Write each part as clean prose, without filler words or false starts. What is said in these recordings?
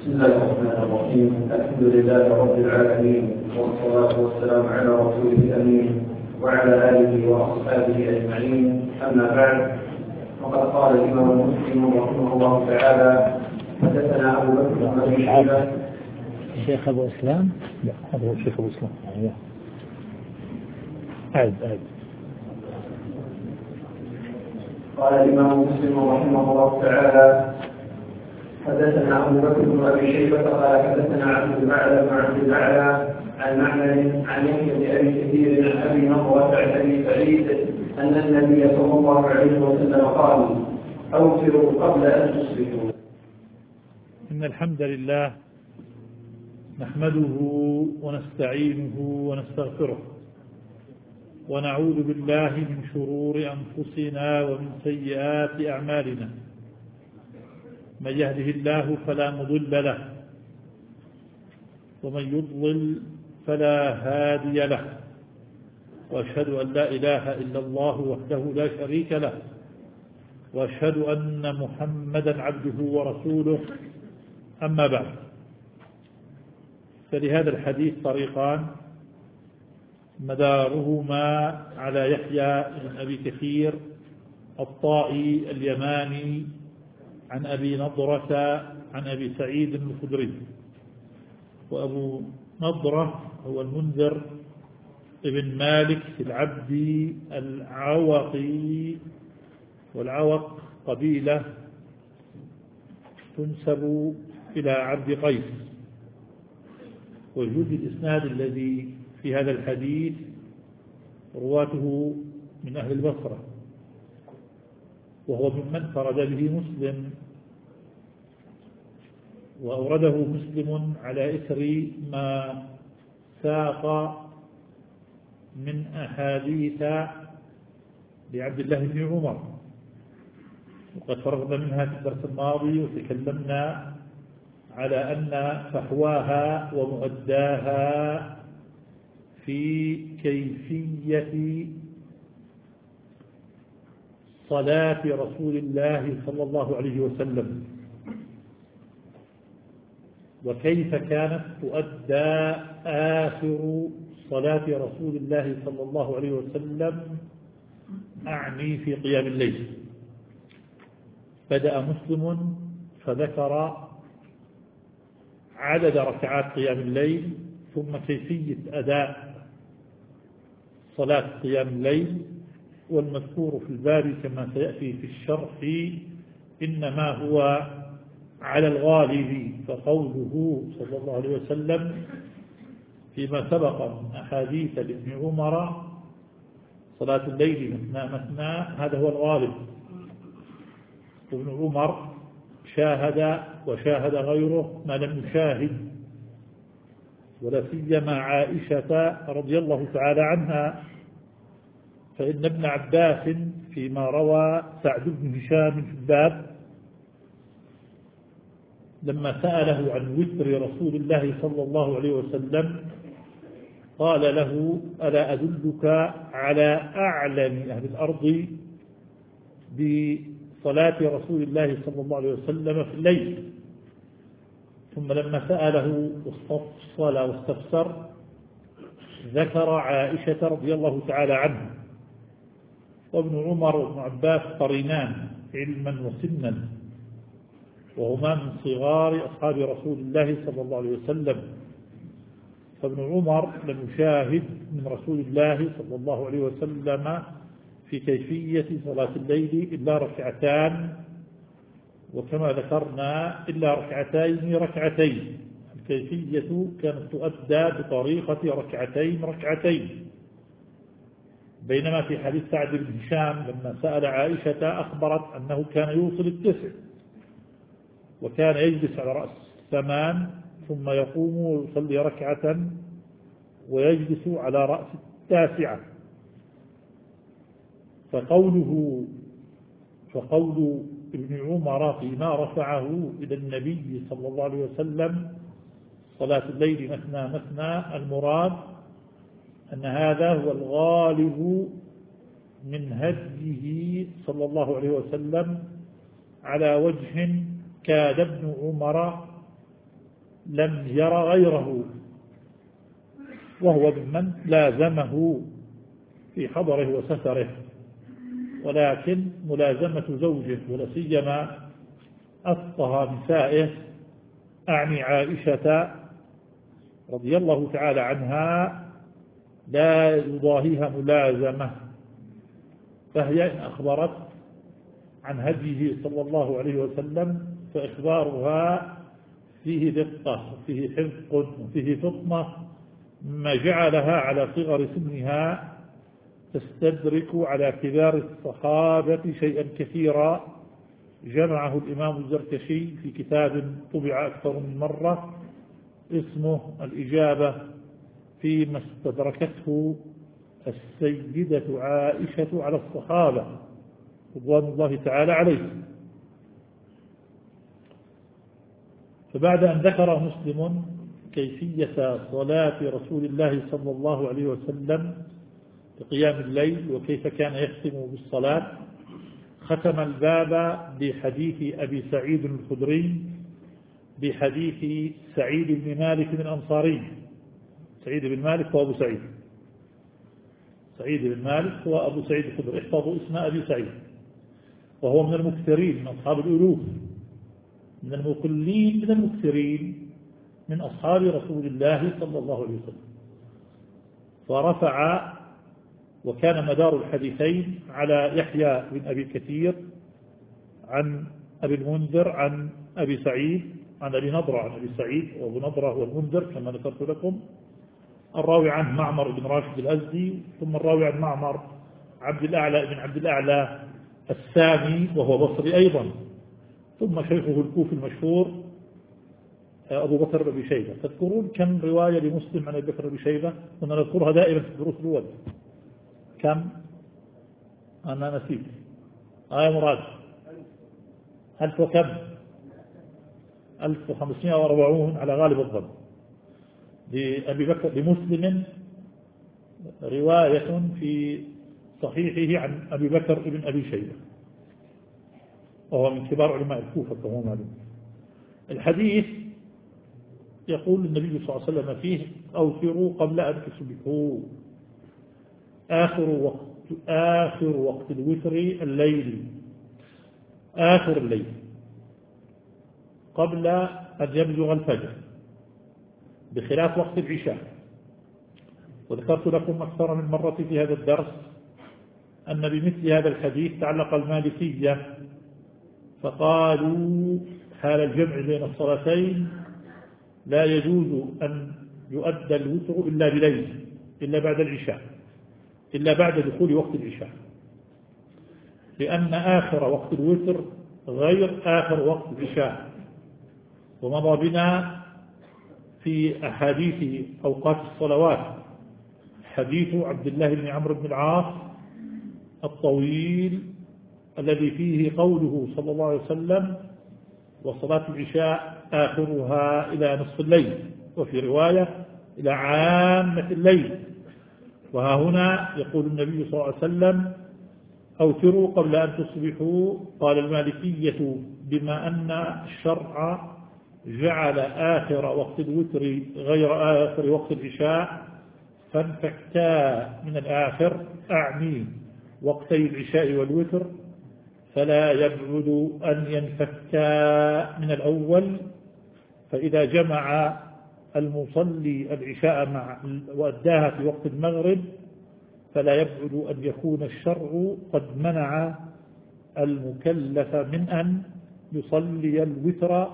بسم الله الرحمن الرحيم. الحمد لله رب العالمين، والصلاة والسلام على رسوله الأمين وعلى آله وأصحابه أجمعين. أما بعد، فقد قال الإمام مسلم رحمه الله تعالى: حدثنا أبو بكر بن أبي شيبة. الشيخ أبو إسلام؟ لا، هذا هو الشيخ أبو إسلام. عاد. قال الإمام مسلم رحمه الله تعالى: حدثنا أبو بكر بن أبي شيبة قال حدثنا عبد المعلى بن عبد المعلى عن معمر عن يحيى بن أبي كثير عن أبي نضرة عن أبي سعيد أن النبي صلى الله عليه وسلم قال: أوتروا قبل أن تصبحوا. إن الحمد لله نحمده ونستعينه ونستغفره، ونعوذ بالله من شرور أنفسنا ومن سيئات أعمالنا. من يهده الله فلا مضل له، ومن يضلل فلا هادي له، وأشهد أن لا إله إلا الله وحده لا شريك له، وأشهد أن محمدا عبده ورسوله. أما بعد، فلهذا الحديث طريقان مدارهما على يحيى بن أبي كثير الطائي اليماني عن أبي نضرة عن أبي سعيد الخدري. وأبو نضرة هو المنذر ابن مالك العبدي العوقي، والعوق قبيلة تنسب إلى عبد قيس. وجود الإسناد الذي في هذا الحديث رواته من أهل البصرة، وهو ممن فرد به مسلم، وأورده مسلم على إثر ما ساق من أحاديث لعبد الله بن عمر، وقد فرغنا منها في الدرس الماضي وتكلمنا على أن فحواها ومؤداها في كيفية صلاة رسول الله صلى الله عليه وسلم، وكيف كانت تؤدى آخر صلاة رسول الله صلى الله عليه وسلم، أعني في قيام الليل. بدأ مسلم فذكر عدد ركعات قيام الليل، ثم كيفية أداء صلاة قيام الليل. والمذكور في الباب كما سيأتي في الشرح إنما هو على الغالب، فقوله صلى الله عليه وسلم فيما سبق من أحاديث لابن عمر: صلاة الليل مثنى مثنى، هذا هو الغالب. وابن عمر شاهد وشاهد غيره ما لم يشاهد، ولا سيما عائشة رضي الله تعالى عنها، فإن ابن عباس فيما روى سعد بن هشام في الباب لما سأله عن وتر رسول الله صلى الله عليه وسلم قال له: ألا أدلك على أعلم أهل الأرض بصلاة رسول الله صلى الله عليه وسلم في الليل؟ ثم لما سأله واستفصل واستفسر ذكر عائشة رضي الله تعالى عنها. وابن عمر وابن عباس قرينان علما وسنا، وهما من صغار أصحاب رسول الله صلى الله عليه وسلم. فابن عمر لم يشاهد من رسول الله صلى الله عليه وسلم في كيفية صلاة الليل إلا ركعتان، وكما ذكرنا إلا ركعتين. الكيفية كانت تؤدى بطريقة ركعتين، بينما في حديث سعد بن هشام لما سأل عائشة أخبرت أنه كان يوصل 9، وكان يجلس على رأس 8 ثم يقوم ويصلي ركعة ويجلس على رأس 9. فقول ابن عمر فيما رفعه إلى النبي صلى الله عليه وسلم: صلاة الليل مثنى مثنى، المراد أن هذا هو الغالب من هديه صلى الله عليه وسلم، على وجه كاد ابن عمر لم ير غيره، وهو ممن لازمه في حضره وسفره، ولكن ملازمة زوجه ولا سيما أفقه نسائه، أعني عائشة رضي الله تعالى عنها، لا يضاهيها ملازمة، فهي إن أخبرت عن هديه صلى الله عليه وسلم فإخبارها فيه دقة وفيه حفظ وفيه فطنة، ما جعلها على صغر سنها تستدرك على كبار الصحابة شيئا كثيرا جمعه الإمام الزركشي في كتاب طبع أكثر من مرة اسمه الإجابة فيما استدركته السيدة عائشة على الصحابة رضوان الله تعالى عليهم. فبعد أن ذكر مسلم كيفية صلاة رسول الله صلى الله عليه وسلم بقيام الليل وكيف كان يختم بالصلاة، ختم الباب بحديث أبي سعيد الخدري بحديث سعيد بن مالك الأنصاري. سعيد بن مالك هو أبو سعيد، سعيد بن مالك هو أبو سعيد الخدري، احفظوا اسم أبي سعيد، وهو من المكثرين من أصحاب الألوف، من المقلين من المكثرين من أصحاب رسول الله صلى الله عليه وسلم. فرفع، وكان مدار الحديثين على يحيى بن أبي كثير عن أبي المنذر عن أبي سعيد عن أبي نضرة عن أبي سعيد، وأبو نضرة هو المنذر كما ذكرت لكم، الراوي عنه معمر بن راشد الأزدي، ثم الراوي عن معمر عبد الأعلى بن عبد الأعلى السامي وهو بصري أيضا، ثم شيخه الكوفي المشهور أبو بكر بن أبي شيبة. تذكرون كم رواية لمسلم عن أبي بكر بن أبي شيبة؟ كنا نذكرها دائما في الدروس الأولى. كم؟ أنا نسيت. يا مراد 1000 وكم؟ 1540 على غالب الظن. لأبي بكر لمسلم رواية في صحيحه عن أبي بكر بن أبي شيبة، وهو من كبار علماء الكوفة كما معلوم. الحديث يقول النبي صلى الله عليه وسلم فيه: أوتروا قبل أن تصبحوا. آخر وقت الوتر الليل، آخر الليل قبل أن يبلغ الفجر، بخلاف وقت العشاء. وذكرت لكم أكثر من مرة في هذا الدرس أن بمثل هذا الحديث تعلق المالكية، فقالوا حال الجمع بين الصلاتين لا يجوز أن يؤدى الوتر إلا بليل، إلا بعد العشاء، إلا بعد دخول وقت العشاء، لأن آخر وقت الوتر غير آخر وقت العشاء. ومضى بنا في أحاديث أوقات الصلوات حديث عبد الله بن عمرو بن العاص الطويل الذي فيه قوله صلى الله عليه وسلم: وصلاة العشاء آخرها إلى نصف الليل، وفي رواية إلى عامة الليل. وها هنا يقول النبي صلى الله عليه وسلم: أوتروا قبل أن تصبحوا. قال المالكية: بما أن الشرع جعل آخر وقت الوتر غير آخر وقت العشاء، فانفكتا من الآخر، أعني وقتي العشاء والوتر، فلا يبعد أن ينفكا من الأول. فإذا جمع المصلي العشاء وأداها في وقت المغرب فلا يبعد أن يكون الشرع قد منع المكلف من أن يصلي الوتر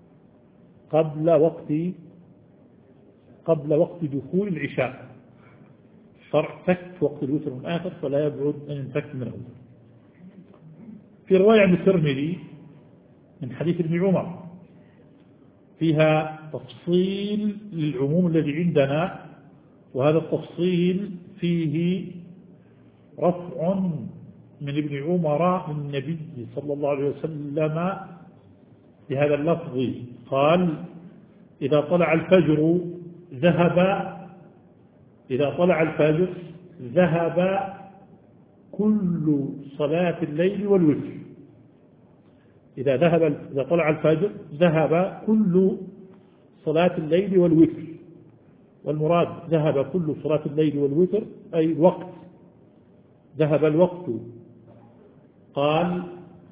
قبل وقت دخول العشاء. الشرع فك وقت الوتر من آخر، فلا يبعد أن ينفك من الأول. في رواية عن الترمذي من حديث ابن عمر فيها تفصيل للعموم الذي عندنا، وهذا التفصيل فيه رفع من ابن عمر من النبي صلى الله عليه وسلم بهذا اللفظ. قال: إذا طلع الفجر ذهب كل صلاة الليل والوتر. إذا طلع الفجر ذهب كل صلاة الليل والوتر، والمراد ذهب كل صلاة الليل والوتر أي الوقت، ذهب الوقت. قال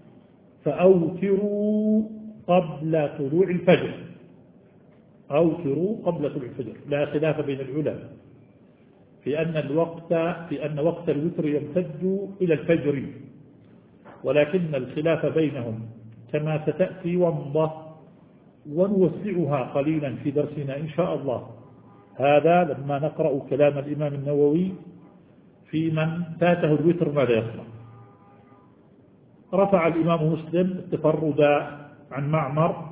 فأوتروا قبل طلوع الفجر، أوتروا قبل طلوع الفجر، لا خلاف بين العلماء في أن وقت الوتر يمتد إلى الفجر، ولكن الخلاف بينهم كما ستأتي ونوسعها قليلا في درسنا إن شاء الله، هذا لما نقرأ كلام الإمام النووي في من فاته الوتر ماذا يصنع. رفع الإمام مسلم التفرد عن معمر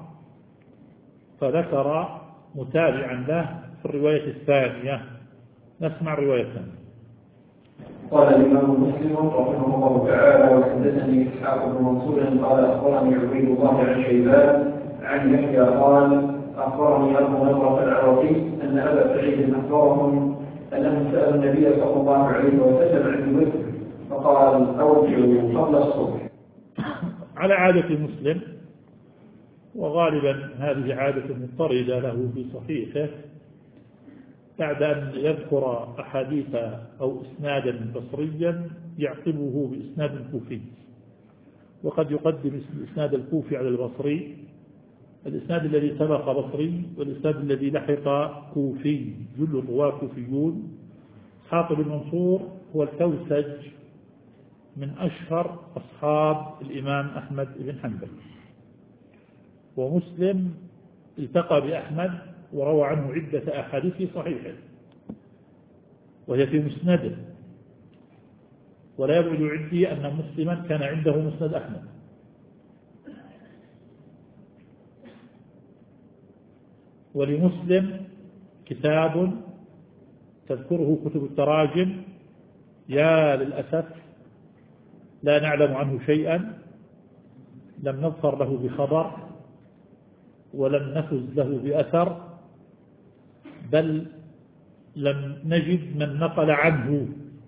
فذكر متابعا له في الرواية الثانية. نسمع الرواية الثانية. قال الإمام مسلم رحمه الله تعالى: وحدثني إسحاق بن منصور قال أخبرني عبيد الله عن شيبان عن يحيى قال أخبرني أبو نضرة العراقي أن أبا سعيد أخبرهم أنهم سألوا النبي صلى الله عليه وسلم عن الوتر فقال: أوتروا قبل الصبح. على عادة مسلم، وغالبا هذه عادة مضطردة له في صحيحه، بعد أن يذكر أحاديث أو إسنادا بصريا يعقبه بإسناد كوفي، وقد يقدم الإسناد الكوفي على البصري، الإسناد الذي سبق بصري والإسناد الذي لحق كوفي، جل الرواة كوفيون. إسحاق بن منصور هو الكوسج من أشهر أصحاب الإمام أحمد بن حنبل، ومسلم التقى بأحمد وروى عنه عدة أحاديث في صحيحه وهي في مسنده، ولا يبعد عندي أن مسلما كان عنده مسند أحمد. ولمسلم كتاب تذكره كتب التراجم، يا للأسف لا نعلم عنه شيئا، لم نظفر له بخبر ولم نفز له بأثر، بل لم نجد من نقل عنه،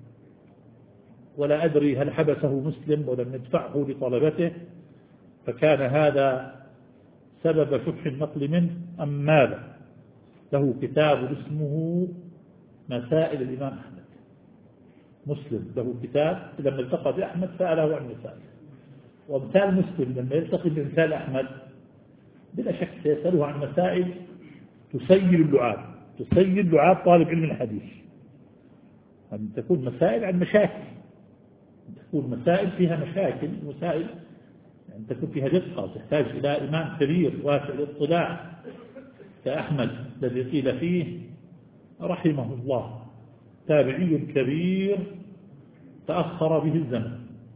ولا أدري هل حبسه مسلم ولم ندفعه لطلبته فكان هذا سبب شح النقل منه أم ماذا. له كتاب اسمه مسائل الإمام أحمد، مسلم له كتاب لما التقى بأحمد سأله عن مسائل، وامثال مسلم لما يلتقي بامثال أحمد بلا شك سيسأله عن مسائل تسيل اللعاب طالب علم الحديث، أن تكون مسائل عن مشاكل، أن تكون مسائل فيها مشاكل، مسائل أن تكون فيها دقة، تحتاج إلى إمام كبير واسع الاطلاع كأحمد الذي قيل فيه رحمه الله تابعي كبير تأخر به الزمن.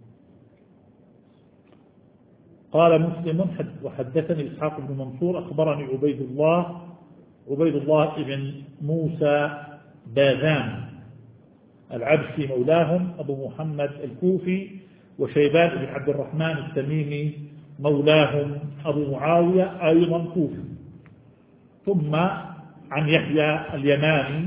قال مسلم وحدثني إسحاق بن منصور أخبرني عبيد الله بن موسى باذان العبسي مولاهم أبو محمد الكوفي، وشيبان بن عبد الرحمن التميمي مولاهم أبو معاوية أيضا كوفي. ثم عن يحيى اليماني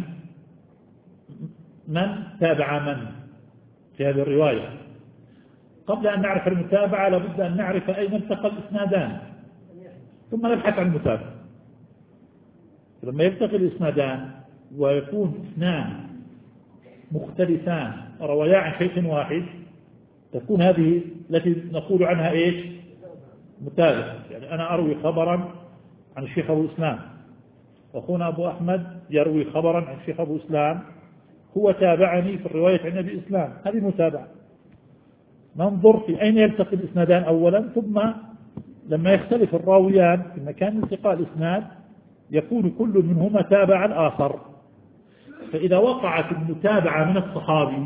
من تابع من في هذه الرواية. قبل أن نعرف المتابعة لابد أن نعرف أين التقى الإسنادان ثم نبحث عن المتابعة. لما يلتقي الإسنادان ويكون اثنان مختلفان روايا عن شيخ واحد تكون هذه التي نقول عنها إيش؟ متابعة. يعني أنا أروي خبرا عن الشيخ أبو إسلام، وأخونا أبو أحمد يروي خبرا عن الشيخ أبو إسلام، هو تابعني في الرواية عن أبي إسلام، هذه متابعة. ننظر في أين يلتقي الإسنادان أولا، ثم لما يختلف الراويان في مكان التقاء الإسناد يكون كل منهما تابع الآخر. فإذا وقعت المتابعة من الصحابي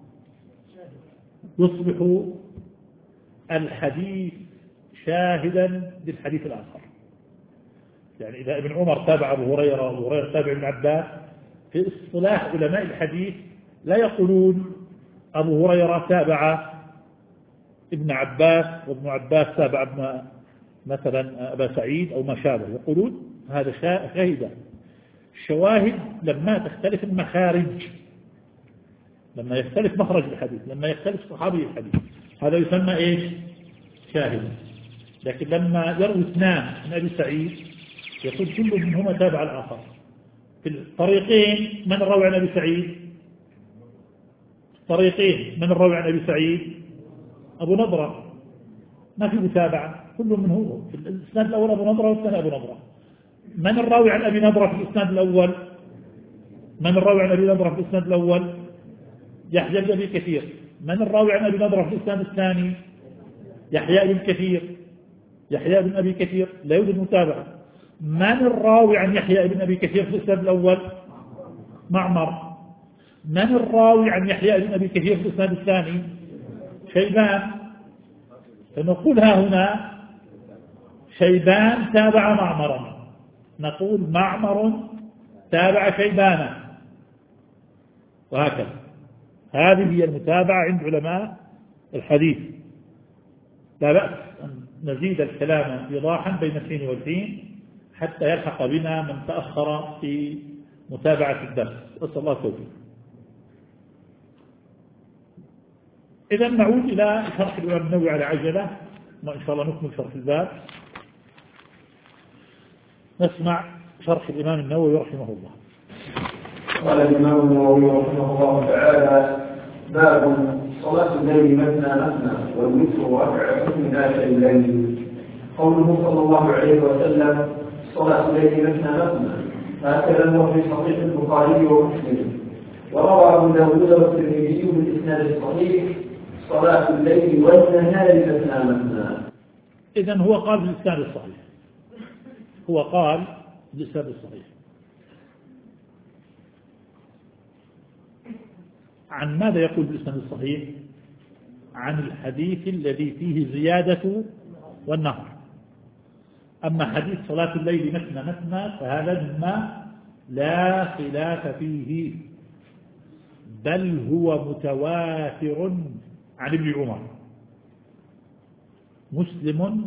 يصبح الحديث شاهدا للحديث الآخر. يعني إذا ابن عمر تابع أبو هريرة وأبو هريرة تابع ابن عباس، في اصطلاح علماء الحديث لا يقولون أبو هريرة تابع ابن عباس وابن عباس تابع مثلا أبا سعيد أو ما شابه، يقولون هذا شاهد. الشواهد لما تختلف المخارج، لما يختلف مخرج الحديث، لما يختلف صحابي الحديث، هذا يسمى إيش؟ شاهد. لكن لما يروي اثنان من أبي سعيد يقول كل منهما تابع الآخر. في الطريقين من الراوي عن أبي سعيد؟ الطريقين من الراوي عن أبي سعيد؟ أبو نضرة، ما في متابعة، كل منه في الإسناد الأول أبو نضرة والثاني أبو نضرة. من الراوي عن أبي نضرة في الإسناد الأول؟ من الراوي عن أبي نضرة في الإسناد الأول؟ يحيى بن أبي كثير. من الراوي عن أبي نضرة في الإسناد الثاني؟ يحيى بن كثير. يحيى بن أبي كثير لا يوجد متابعة. من الراوي عن يحيى بن أبي كثير في الإسناد الأول؟ معمر. من الراوي عن يحيى بن أبي كثير في الإسناد الثاني؟ شيبان. فنقول ها هنا شيبان تابع معمرا، نقول معمر تابع شيبانا، وهكذا. هذه هي المتابعة عند علماء الحديث. لا بأس أن نزيد الكلام إيضاحا بين الحين والحين حتى يلحق بنا من تأخر في متابعة الدرس. أسأل الله التوفيق. إذا نعود إلى شرح الإمام النووي على عجلة، وإن شاء الله نكمل شرح الباب. نسمع شرح الإمام النووي رحمه الله. قال الإمام النووي رحمه الله تعالى: باب صلاة الليل مثنى مثنى والوتر ركعة من آخر الليل. قوله صلى الله عليه وسلم: صلاة الليل مثنى مثنى، هكذا هو في صحيح البخاري ومسلم. وروى أبو داود والترمذي بالإسناد الصحيح: صلاة الليل والنهار مثنى مثنى. إذن هو قال بالإسناد الصحيح، هو قال بالإسناد الصحيح. عن ماذا يقول بالإسناد الصحيح؟ عن الحديث الذي فيه زيادة والنهر. أما حديث صلاة الليل مثنى مثنى فهذا مما لا خلاف فيه، بل هو متواتر عن ابن عمر. مسلم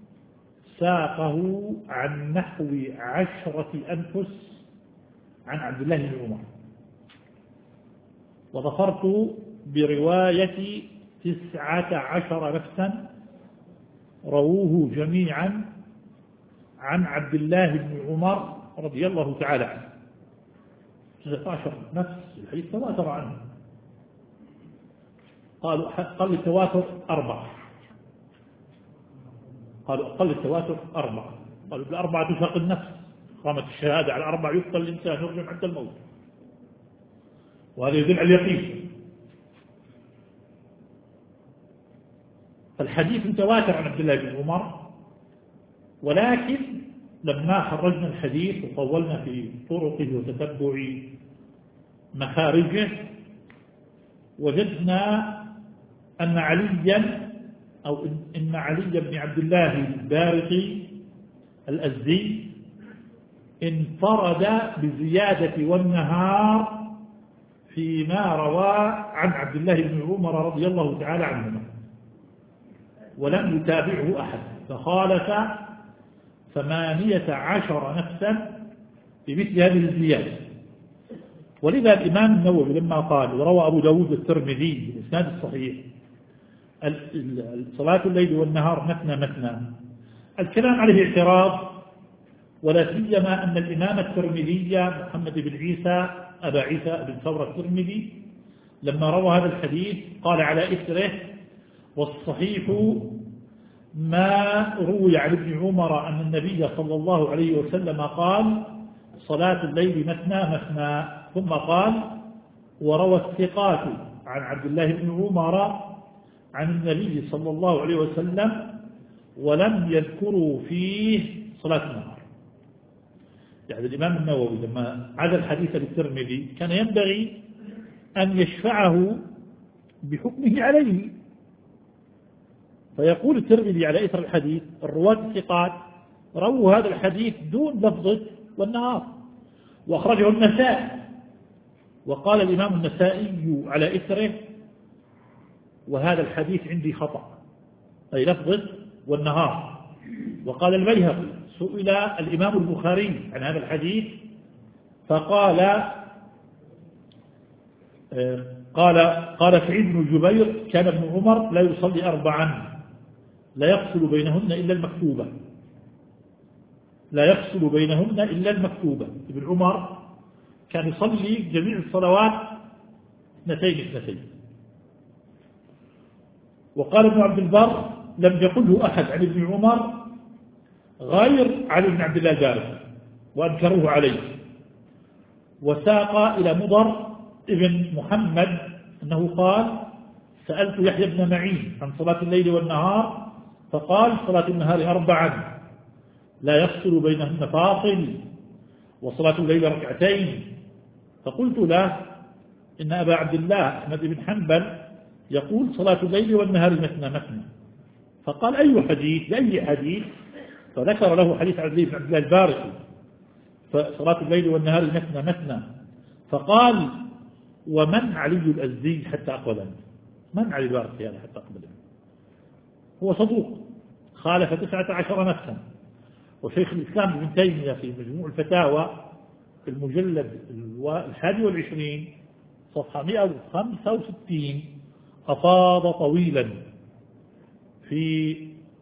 ساقه عن نحو 10 أنفس عن عبد الله بن عمر، وظفرت برواية 19 نفسا رووه جميعا عن عبد الله بن عمر رضي الله تعالى عنه. 19 نفس الحديث تواتر عنه. قالوا أقل التواتر 4، قالوا أقل التواتر 4، قالوا بال4 تشاق النفس، قامت الشهادة على 4 يقتل الإنسان يرجم حتى الموت، وهذا يدل على اليقين. فالحديث متواتر عن عبد الله بن عمر، ولكن لما خرجنا الحديث وطولنا في طرقه وتتبع مخارجه وجدنا أن عليا أو إن علي بن عبد الله البارقي الأزدي انفرد بزيادة والنهار فيما روى عن عبد الله بن عمر رضي الله تعالى عنهما، ولم يتابعه أحد، فخالف 18 نفسا بمثل هذه الزيادة. ولذا الإمام النووي لما قال وروى أبو داود والترمذي بالإسناد الصحيح صلاة الليل والنهار مثنى مثنى، الكلام عليه اعتراض، ولا سيما أن الإمام الترمذي محمد بن عيسى أبا عيسى بن ثور الترمذي لما روى هذا الحديث قال على إثره: والصحيح ما روي عن ابن عمر أن النبي صلى الله عليه وسلم قال: صلاة الليل مثنى مثنى. ثم قال: وروى الثقات عن عبد الله بن عمر عن النبي صلى الله عليه وسلم ولم يذكروا فيه صلاة النهار. يعني الإمام النووي لما عاد الحديث للترمذي كان ينبغي أن يشفعه بحكمه عليه، فيقول الترمذي على إثر الحديث: الرواة الثقات رووا هذا الحديث دون لفظة والنهار، وأخرجه النسائي، وقال الإمام النسائي على إثره: وهذا الحديث عندي خطأ، أي لفظة والنهار. وقال البيهقي: سئل الإمام البخاري عن هذا الحديث فقال قال سعيد بن جبير: كان ابن عمر لا يصلي 4 لا يفصل بينهن إلا المكتوبة. لا يفصل بينهن إلا المكتوبة. ابن عمر كان يصلي جميع الصلوات 2 وقال ابن عبد البر لم يقله أحد عن ابن عمر غير علي بن عبد الله البارقي وأنكروه عليه. وساق إلى مضر ابن محمد أنه قال سألت يحيى بن معين عن صلاة الليل والنهار فقال صلاة النهار 4 لا يفصل بينهن فاصل، وصلاة الليل 2. فقلت له إن أبا عبد الله أحمد بن حنبل يقول صلاة الليل والنهار مثنى. فقال أي حديث بأي حديث؟ فذكر له حديث علي بن عبد الله البارقي فصلاة الليل والنهار مثنى. فقال ومن علي الأزدي حتى أقبل؟ من علي البارقي هذا حتى أقبل؟ هو صدوق خالف 19 نفسا. وشيخ الإسلام ابن تيمية في مجموع الفتاوى في المجلد 21 صفحة 165 أفاض طويلا في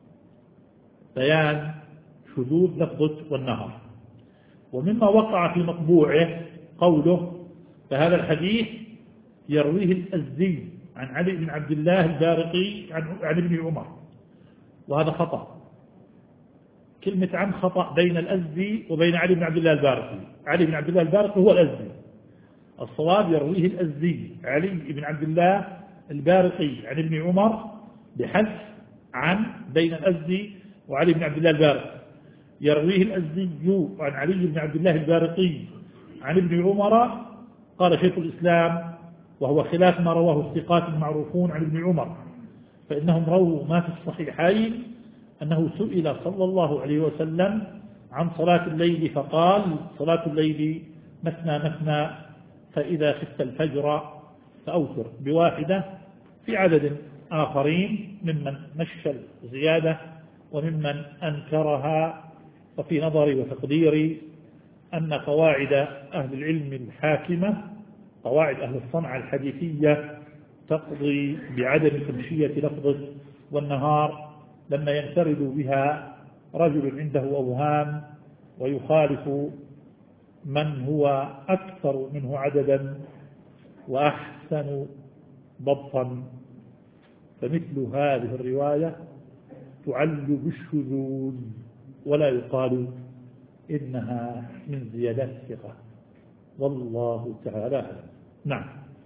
بيان شذوذ لفظة والنهر. ومما وقع في مطبوعه قوله فهذا الحديث يرويه الأزدي عن علي بن عبد الله البارقي عن ابن عمر، وهذا خطأ. كلمة عن خطأ بين الأزدي وبين علي بن عبد الله البارقي. علي بن عبد الله البارقي هو الأزدي، الصواب يرويه الأزدي علي بن عبد الله البارقي عن ابن عمر بحذف عن بين الأزدي وعلي بن عبد الله البارقي. يرويه الأزدي عن علي بن عبد الله البارقي عن ابن عمر. قال شيخ الإسلام وهو خلاف ما رواه الثقات المعروفون عن ابن عمر، فإنهم رووا ما في الصحيحين أنه سئل صلى الله عليه وسلم عن صلاة الليل فقال صلاة الليل مثنى فإذا خفت الفجر فأوتر ب1 في عدد آخرين ممن مشى الزيادة وممن أنكرها. وفي نظري وتقديري أن قواعد أهل العلم الحاكمة قواعد أهل الصنعة الحديثية تقضي بعدم تمشية لفظة والنهار لما ينفرد بها رجل عنده أوهام ويخالف من هو أكثر منه عددا وأحسن ضبطا. فمثل هذه الرواية تعل بالشذوذ ولا يقال إنها من زيادات الثقة، والله تعالى أعلم. نعم.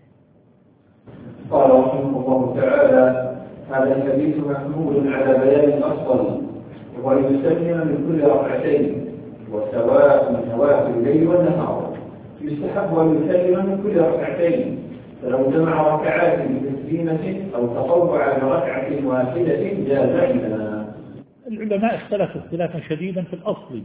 قال رحمه الله تعالى هذا الحديث محمول على بيان الأفضل ويسلم من كل 2 وسواء نوافل الليل والنهار. يستحب أن يسلم من كل 2 فلو جمع ركعات بتسليمة أو تطوع بركعة واحدة جاز لنا. العلماء اختلفوا اختلافا شديدا في الأصل.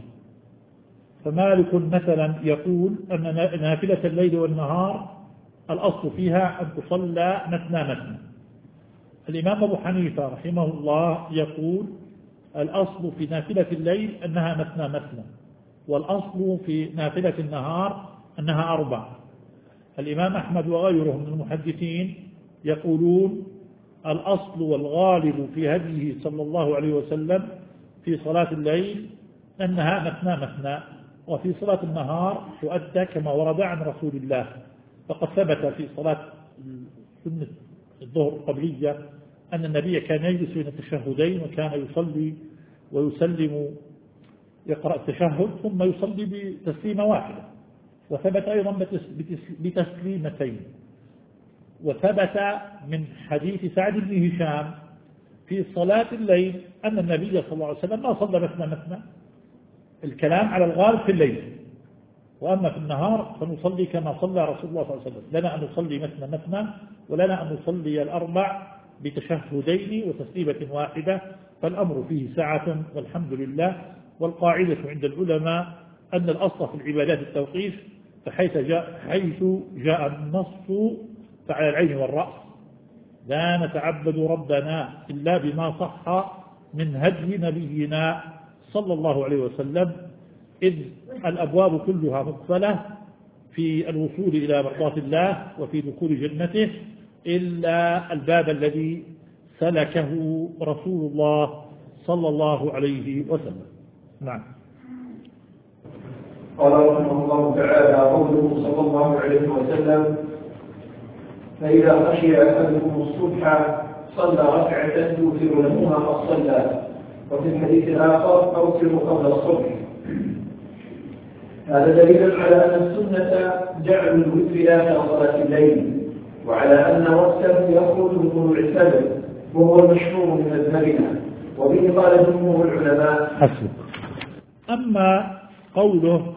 فمالك مثلا يقول أن نافلة الليل والنهار الأصل فيها أن تصلى مثنى. الإمام أبو حنيفة رحمه الله يقول الأصل في نافلة الليل أنها مثنى والأصل في نافلة النهار أنها 4. الإمام أحمد وغيره من المحدثين يقولون الأصل والغالب في هديه صلى الله عليه وسلم في صلاة الليل أنها مثنى وفي صلاة النهار تؤدى كما ورد عن رسول الله. فقد ثبت في صلاة سنة الظهر القبلية أن النبي كان يجلس بين التشهدين وكان يصلي ويسلم يقرأ التشهد ثم يصلي بتسليمة واحدة، وثبت أيضا بتسليمتين. وثبت من حديث سعد بن هشام في صلاة الليل أن النبي صلى الله عليه وسلم ما صلى مثنى. الكلام على الغالب في الليل، وأما في النهار فنصلي كما صلى رسول الله صلى الله عليه وسلم. لنا أن نصلي مثنى ولنا أن نصلي 4 بتشهدين وتسليمة واحدة، فالأمر فيه سعة والحمد لله. والقاعدة عند العلماء أن الأصل في العبادات التوقيف، فحيث جاء النص فعلى العين والرأس. لا نتعبد ربنا إلا بما صح من هدي نبينا صلى الله عليه وسلم، إذ الأبواب كلها مقفلة في الوصول إلى مرضاة الله وفي دخول جنته إلا الباب الذي سلكه رسول الله صلى الله عليه وسلم. نعم. قال رحمه الله تعالى: قوله صلى الله عليه وسلم: فإذا خشي أحدكم الصبح صلى ركعة توتر له ما قد صلى. وفي الحديث الآخر: أوتر قبل الصبح. هذا دليل على أن السنة جعل الوتر آخر صلاة الليل، وعلى أن وقته يخرج من طلوع الفجر، وهو المشهور من مذهبنا، وبه قال جمهور العلماء. حسب. أما قوله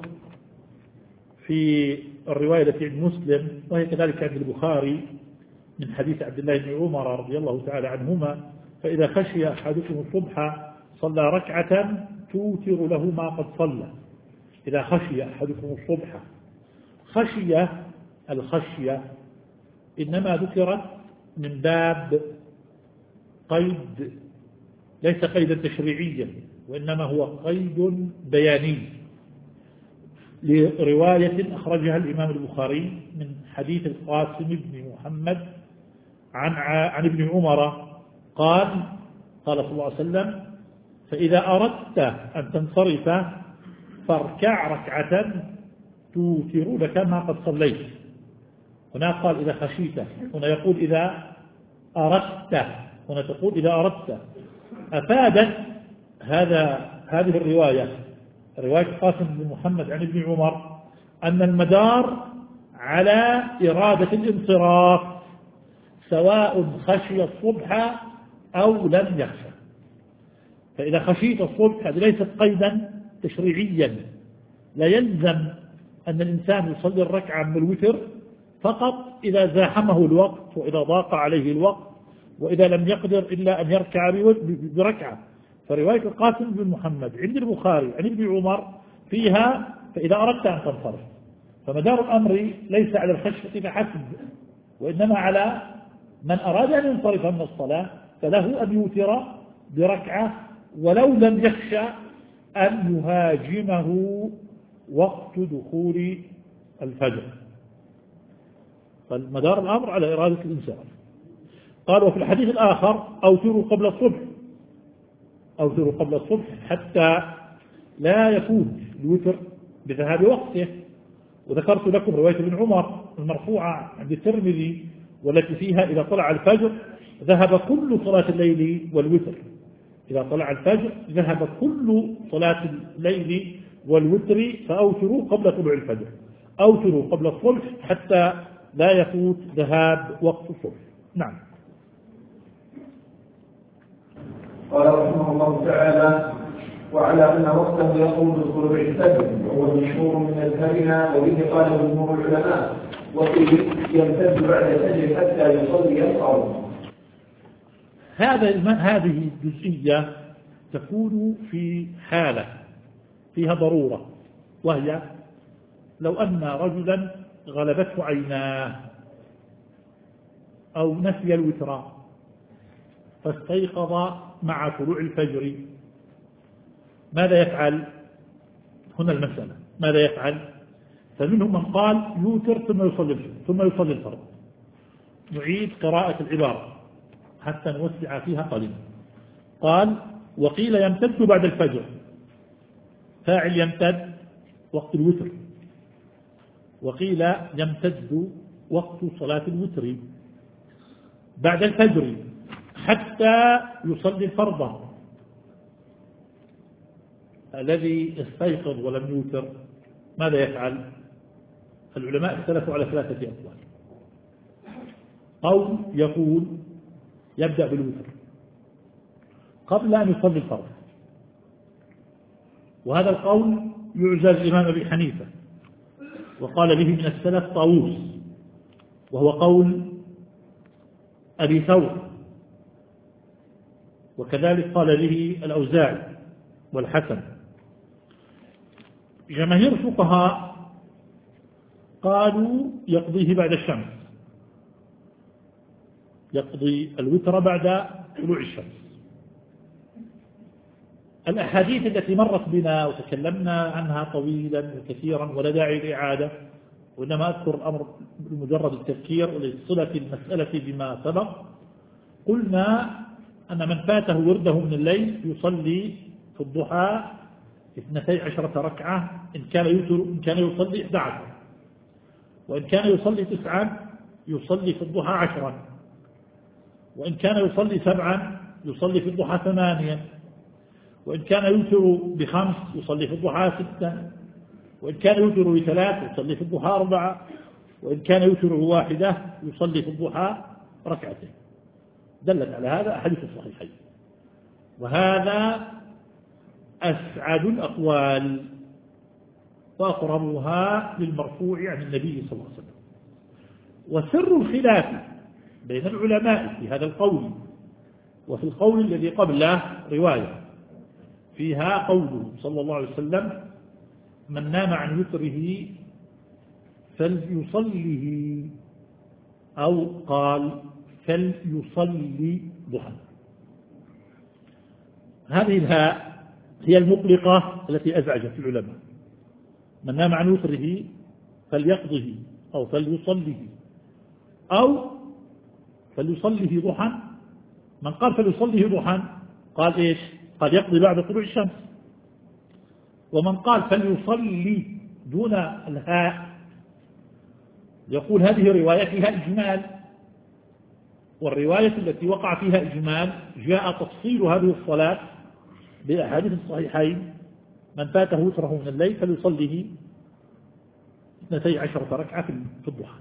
في الرواية التي عند مسلم وهي كذلك عند البخاري من حديث عبد الله بن عمر رضي الله تعالى عنهما: فإذا خشي أحدكم الصبح صلى ركعة توتر له ما قد صلى. إذا خشي أحدكم الصبح، خشية الخشية إنما ذكرت من باب قيد، ليس قيدا تشريعيا، وإنما هو قيد بياني لرواية أخرجها الإمام البخاري من حديث القاسم بن محمد عن ابن عمر قال صلى الله عليه وسلم: فإذا أردت أن تنصرف فاركع ركعة توتر لك ما قد صليت. هنا قال إذا خشيت، هنا يقول إذا أردت، هنا تقول إذا أردت. أفادت هذه الرواية، رواية قاسم بن محمد عن ابن عمر، أن المدار على إرادة الانصراف سواء خشي الصبح أو لم يخشى. فإذا خشيت الصبح هذه ليست قيدا تشريعيا، لا يلزم أن الإنسان يصلي الركعة من الوتر فقط إذا زاحمه الوقت وإذا ضاق عليه الوقت وإذا لم يقدر إلا أن يركع بركعة. فرواية القاسم بن محمد عند البخاري عن ابن عمر فيها: فإذا أردت أن تنصرف. فمدار الأمر ليس على الخشية فحسب، وإنما على من أراد أن ينصرف من الصلاة فله أن يوتر بركعة ولو لم يخشى أن يهاجمه وقت دخول الفجر. فالمدار الأمر على إرادة الإنسان. قال: وفي الحديث الآخر: أوتروا قبل الصبح، أوتروا قبل الصبح حتى لا يفوت الوتر بذهاب وقته. وذكرت لكم رواية ابن عمر المرفوعة عند الترمذي والتي فيها: إذا طلع الفجر ذهب كل صلاة الليل والوتر. إذا طلع الفجر ذهب كل صلاة الليل والوتر، فأوتروا قبل طلوع الفجر، أوتروا قبل الصبح حتى لا يفوت ذهاب وقت الصبح. نعم. قال رحمه الله تعالى: وعلى أن وقته يخرج طلوع الفجر، وهو المشهور من مذهبنا، وبه قال جمهور العلماء، وقيل يمتد بعد الفجر حتى يصلي الفرض. هذه الجزئية تكون في حالة فيها ضرورة، وهي لو أن رجلا غلبته عيناه أو نسي الوتر فاستيقظ مع طلوع الفجر، ماذا يفعل؟ هنا المسألة ماذا يفعل؟ فمنهم من قال يوتر ثم يصلي الفرض. نعيد قراءة العبارة حتى نوسع فيها قليلا. قال: وقيل يمتد بعد الفجر، فاعل يمتد وقت الوتر، وقيل يمتد وقت صلاة الوتر بعد الفجر حتى يصلي الفرض. الذي استيقظ ولم يوتر ماذا يفعل؟ العلماء اختلفوا على 3 أقوال. قول يقول يبدأ بالوتر قبل أن يصلي الفرض، وهذا القول يعزى الإمام أبي حنيفة، وقال به من السلف طاووس، وهو قول أبي ثور، وكذلك قال به الأوزاعي والحسن. جماهير الفقهاء قالوا يقضيه بعد الشمس، يقضي الوتر بعد طلوع الشمس. الأحاديث التي مرت بنا وتكلمنا عنها طويلا وكثيرا ولا داعي للإعادة، وإنما أذكر الأمر بمجرد التذكير ولصلة المسألة بما سبق. قلنا أن من فاته ورده من الليل يصلي في الضحى 12 ركعة إن كان يصلي 11، وإن كان يصلي 9 يصلي في الضحى 10، وإن كان يصلي 7 يصلي في الضحى 8، وإن كان يوتر ب5 يصلي في الضحى 6، وإن كان يوتر ب3 يصلي في الضحى 4، وإن كان يوتر ب1 يصلي في الضحى 2 ركعتين. دلت على هذا أحاديث الصحيحين، وهذا أسعد الأقوال وأقربها للمرفوع عن النبي صلى الله عليه وسلم. وسر الخلاف بين العلماء في هذا القول وفي القول الذي قبله رواية فيها قوله صلى الله عليه وسلم: من نام عن وتره فليصله، أو قال فليصلي ضحى. هذه الهاء هي المطلقة التي أزعجت العلماء. من نام عن وتره فليقضه أو فليصله أو فليصله ضحى. من قال فليصله ضحى قال إيش؟ قال يقضي بعد طلوع الشمس. ومن قال فليصلي دون الهاء يقول هذه رواية فيها إجمال، والرواية التي وقع فيها إجمال جاء تفصيل هذه الصلاة بأحاديث الصحيحين: من فاته وتره من الليل فليصله 12 ركعة في الضحى.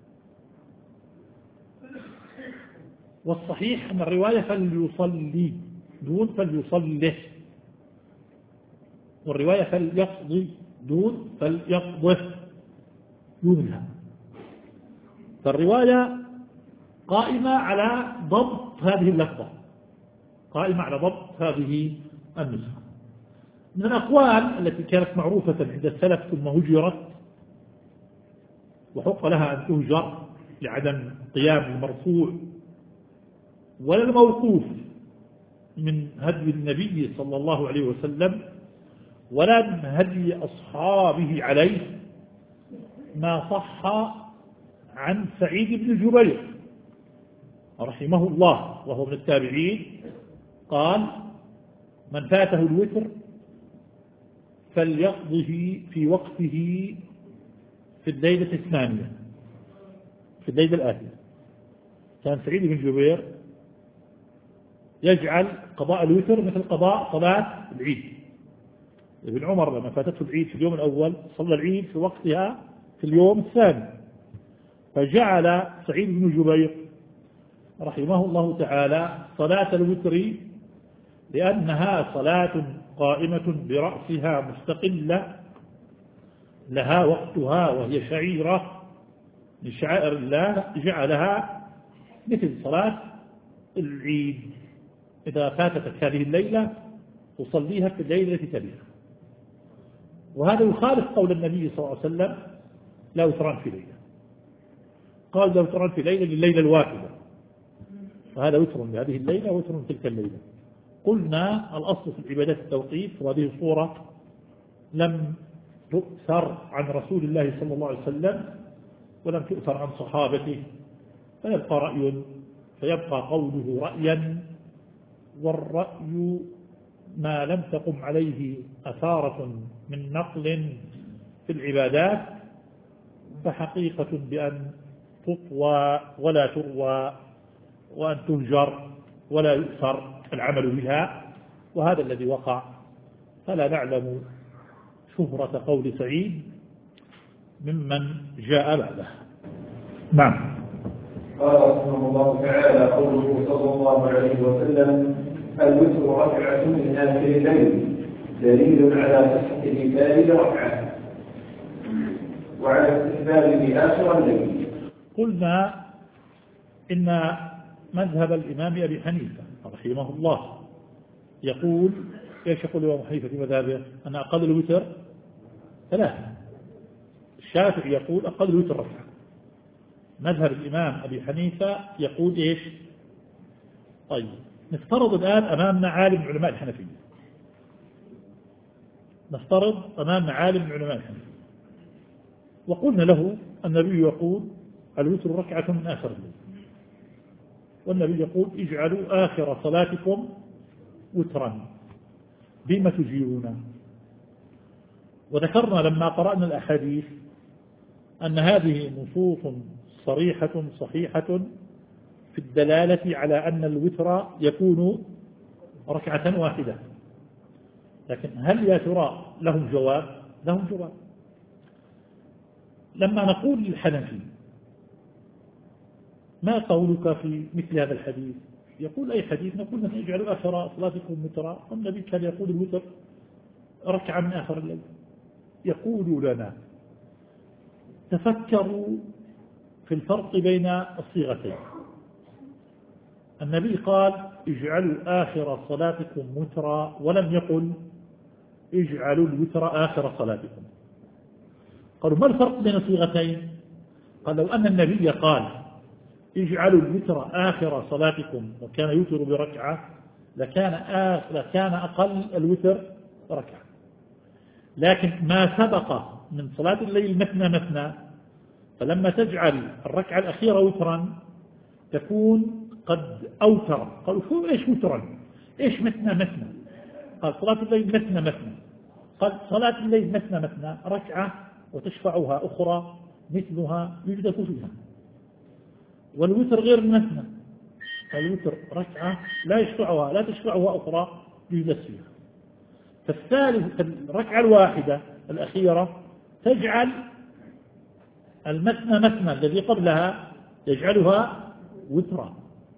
والصحيح أن الرواية فليصلي دون فليصله، والرواية فليقضي دون فليقضه دونها. فالرواية قائمة على ضبط هذه اللفظة، قائمة على ضبط هذه النسخة. من الأقوال التي كانت معروفة عند السلف ثم هجرت وحق لها أن تهجر لعدم قيام المرفوع ولا الموقوف من هدي النبي صلى الله عليه وسلم ولا من هدي أصحابه عليه، ما صح عن سعيد بن جبير رحمه الله وهو من التابعين قال: من فاته الوتر فليقضه في وقته في الليلة 8 في الليلة الآتية. كان سعيد بن جبير يجعل قضاء الوتر مثل قضاء صلاة العيد. ابن عمر لما فاتته العيد في اليوم الأول صلى العيد في وقتها في اليوم الثاني، فجعل سعيد بن جبير رحمه الله تعالى صلاة الوتر لأنها صلاة قائمة برأسها مستقلة لها وقتها وهي شعيرة من شعائر الله، جعلها مثل صلاة العيد. إذا فاتتك هذه الليلة تصليها في الليلة التي تليها. وهذا يخالف قول النبي صلى الله عليه وسلم: لا وتران في ليلة. قال: لا وتران في ليلة لليلة الواحدة، فهذا وتر لهذه الليلة ووتر تلك الليلة. قلنا الأصل في العبادات التوقيف، وهذه صورة لم تؤثر عن رسول الله صلى الله عليه وسلم ولم تؤثر عن صحابته، فيبقى قوله رأيا، والرأي ما لم تقم عليه أثارة من نقل في العبادات فحقيقة بأن تطوى ولا تروى، وأن تهجر ولا يؤثر العمل بها، وهذا الذي وقع. فلا نعلم شهرة قول سعيد ممن جاء بعده. نعم. قال رحمه الله تعالى: قوله صلى الله عليه وسلم: الوتر ركعة من آخر الليل، دليل على صحة الإنفاذ بركعة وعلى استحبابه آخر الليل. قلنا إن مذهب الإمام أبي حنيفة رحمه الله يقول: ايش يقول الإمام حنيفة في مذهبه؟ أن أقل الوتر 3. الشافعي يقول أقل الوتر ركعة. مذهب الإمام أبي حنيفة يقول إيش؟ طيب، نفترض الآن أمامنا عالم من علماء الحنفية، نفترض أمامنا عالم من علماء الحنفية وقلنا له النبي يقول: الوتر ركعة من آخر الليل، والنبي يقول: اجعلوا آخر صلاتكم وترا، بما تجيرون؟ وذكرنا لما قرأنا الأحاديث أن هذه نصوص صريحة صحيحة في الدلالة على أن الوتر يكون ركعة واحدة. لكن هل يا ترى لهم جواب؟ لهم جواب. لما نقول للحنفي ما قولك في مثل هذا الحديث؟ يقول أي حديث؟ نقول مثلا اجعلوا آخر صلاتكم وترا، والنبي كان يقول الوتر ركعة من آخر الليل. يقول لنا تفكروا في الفرق بين الصيغتين. النبي قال اجعلوا آخر صلاتكم وترا، ولم يقل اجعلوا الوتر آخر صلاتكم. قالوا ما الفرق بين الصيغتين؟ قال لو أن النبي قال اجعلوا الوتر آخر صلاتكم وكان يوتر بركعة لكان أقل الوتر ركعة. لكن ما سبق من صلاة الليل مثنى مثنى، فلما تجعل الركعة الأخيرة وترا تكون قد أوتر. قالوا شو إيش وترا؟ إيش مثنى مثنى؟ قال صلاة الليل مثنى مثنى. قال صلاة الليل مثنى مثنى ركعة وتشفعها أخرى مثلها يجلس فيها. والوتر غير مثنى، الوتر ركعة لا تشفعها أخرى يجلس فيها. فالثالث الركعة الواحدة الأخيرة تجعل المثنى مثنى الذي قبلها يجعلها وترا.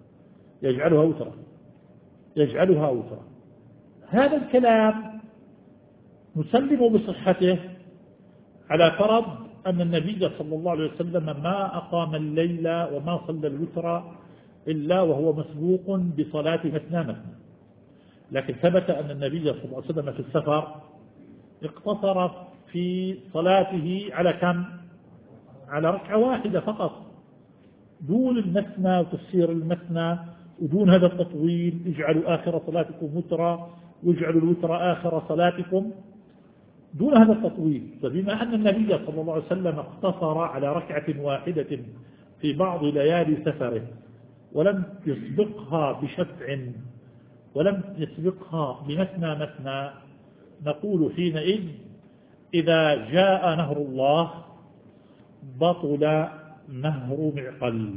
هذا الكلام نسلم بصحته على فرض أن النبي صلى الله عليه وسلم ما أقام الليل وما صلى الوتر إلا وهو مسبوق بصلاة مثنى مثنى. لكن ثبت أن النبي صلى الله عليه وسلم في السفر اقتصر في صلاته على كم؟ على ركعة واحدة فقط، دون المثنى وتفسير المثنى ودون هذا التطويل اجعلوا آخر صلاتكم وترا واجعلوا الوتر آخر صلاتكم، دون هذا التطويل. فبما أن النبي صلى الله عليه وسلم اقتصر على ركعة واحدة في بعض ليالي سفره ولم يسبقها بشفع ولم يسبقها بمثنى مثنى، نقول حينئذ إذا جاء نهر الله بطل نهر معقل.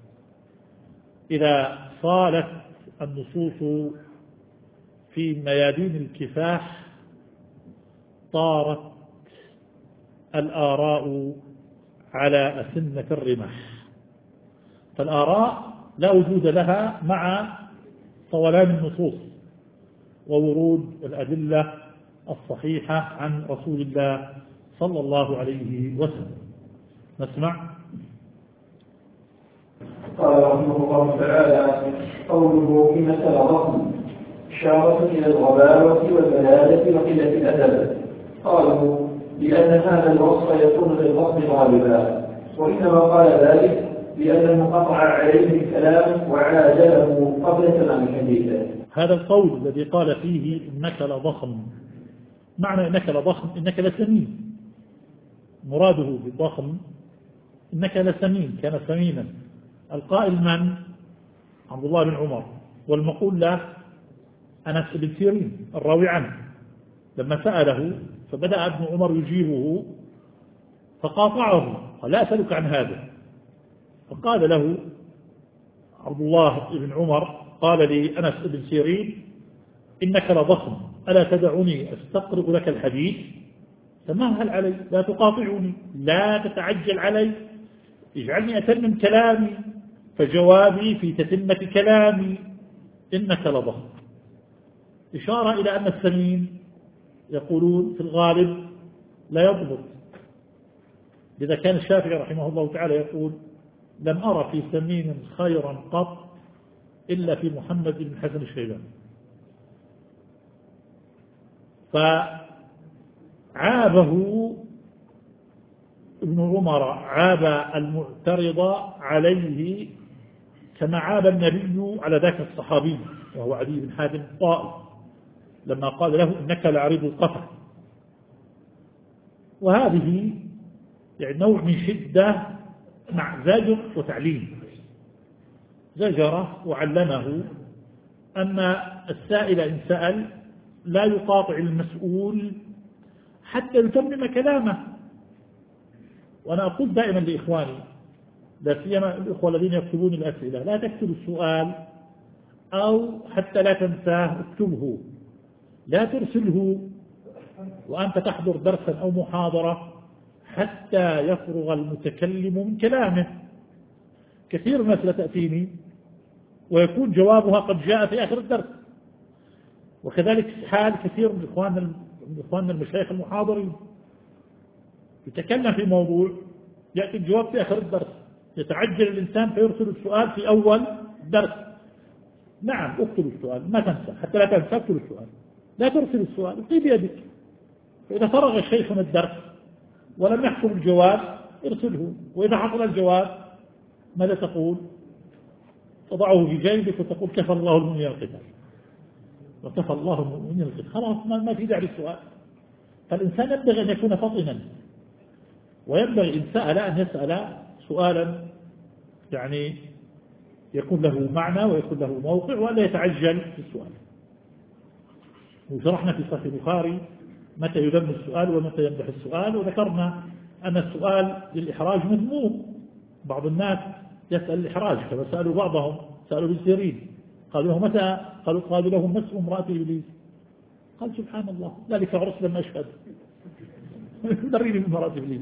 إذا صالت النصوص في ميادين الكفاح طارت الآراء على أسنة الرمح. فالآراء لا وجود لها مع طولان النصوص وورود الأدلة الصحيحة عن رسول الله صلى الله عليه وسلم. نسمع. قال رحمه الله تعالى: قوله في مثل ضخم إشارة إلى الغباوة والبلادة وقلة الأدب. قالوا لأن هذا الوصف يكون للضخم غالبا، وإنما قال ذلك لأنه قطع عليه الكلام وعاجله قبل تمام حديثه. هذا القول الذي قال فيه إنك لضخم، معنى إنك لضخم إنك لسمين، مراده بالضخم إنك لسمين، كان سمينا. القائل من؟ عبد الله بن عمر، والمقول له أنس بن سيرين الراوي عنه. لما سأله فبدأ ابن عمر يجيبه فقاطعه، قال لا أسألك عن هذا. فقال له عبد الله بن عمر قال لي أنس بن سيرين إنك لضخم ألا تدعني أستقرض لك الحديث؟ تمهل علي، لا تقاطعني، لا تتعجل علي، اجعلني أتمم كلامي، فجوابي في تتمة كلامي. إنك لضخم إشارة إلى أن السمين يقولون في الغالب لا يضبط. لذا كان الشافعي رحمه الله تعالى يقول لم أرى في سمين خيرا قط إلا في محمد بن حسن الشيباني. فعابه ابن عمر، عاب المعترض عليه كما عاب النبي على ذاك الصحابي وهو عدي بن حاتم الطائي لما قال له إنك لعريض القفا. وهذه يعني نوع من شدة مع زجر وتعليم. زجره وعلمه أن السائل إن سأل لا يقاطع المسؤول حتى يتمم كلامه. وأنا أقول دائما لإخواني لا سيما الإخوة الذين يكتبون الأسئلة لا تكتب السؤال أو حتى لا تنساه اكتبه، لا ترسله وأنت تحضر درسا أو محاضرة حتى يفرغ المتكلم من كلامه. كثير من الناس لا تأتيني ويكون جوابها قد جاء في آخر الدرس، وكذلك حال كثير من إخواننا المشايخ المحاضرين، يتكلم في موضوع يأتي الجواب في آخر الدرس، يتعجل الإنسان فيرسل السؤال في أول درس. نعم اكتب السؤال، ما تنسى، حتى لا تنسى اكتب السؤال، لا ترسل السؤال، اقي بيدك. فإذا فرغ الشيخ من الدرس ولم يحصل الجواب ارسله، وإذا حصل الجواب ماذا تقول؟ تضعه في جيبك وتقول كفى الله المؤمنين القتال، وكفى الله المؤمنين القتال، خلاص ما في داعي للسؤال. فالإنسان ينبغي أن يكون فطنا، وينبغي إن سأل أن يسأل سؤالا يعني يكون له معنى ويكون له موقع، ولا يتعجل في السؤال. وشرحنا في صحيح البخاري متى يذم السؤال ومتى يمدح السؤال، وذكرنا أن السؤال للإحراج مذموم. بعض الناس يسأل الإحراج، كما سألوا بعضهم، سألوا ابن سيرين قالوا له متى؟ قالوا له مسلم امرأة إبليس، قال سبحان الله ذلك عرس لما أشهد دريني من امرأة إبليس.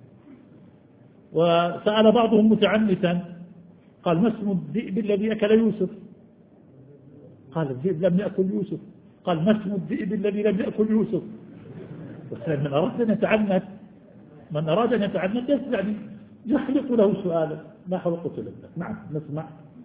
وسأل بعضهم متعنتا قال ما اسم الذئب الذي أكل يوسف؟ قال الذئب لم يأكل يوسف. قال ما اسم الذئب الذي لم يأكل يوسف؟ من أراد أن يتعنت، من أراد أن يتعنت يعني يخلق له سؤالا، ما خلقت له. نعم نسمع.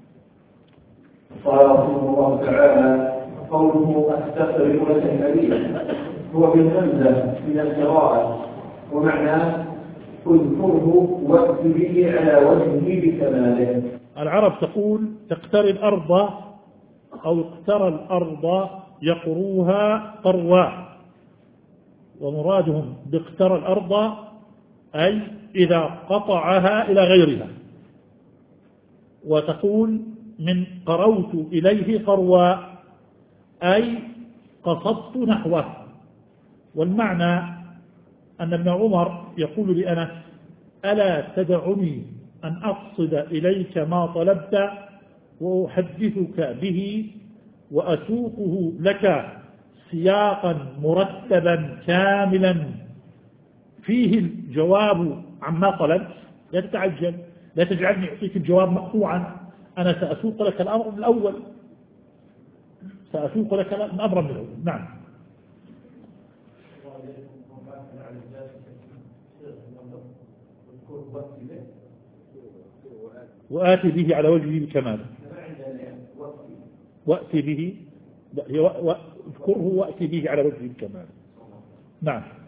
قال رحمه الله تعالى: قوله أستغفر لك النبي هو بالهمزة من القراءة، ومعناه اذكره وأت به على وجهه بكماله. العرب تقول تقتري الأرض أو اقترى الأرض يقروها قروا، ومرادهم باقترى الأرض أي إذا قطعها إلى غيرها. وتقول من قروت إليه قروا أي قصدت نحوه. والمعنى أن ابن عمر يقول لأنس: ألا تدعني أن أقصد إليك ما طلبت وأحدثك به وأسوقه لك سياقا مرتبا كاملا فيه الجواب عما طلبت. لا تتعجل، لا تجعلني أعطيك الجواب مقطوعا، أنا سأسوق لك الأمر من الأول، سأسوق لك الأمر من الأول. نعم. وآتي به على وجهه بكماله. وأتي به اذكره وأتي به على وجهه بكماله. نعم.